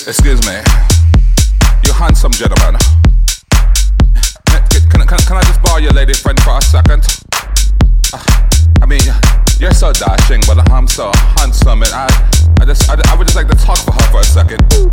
Excuse me. You handsome gentleman. Can I just borrow your lady friend for a second? I mean, you're so dashing, but I'm so handsome, and I would just like to talk for her for a second.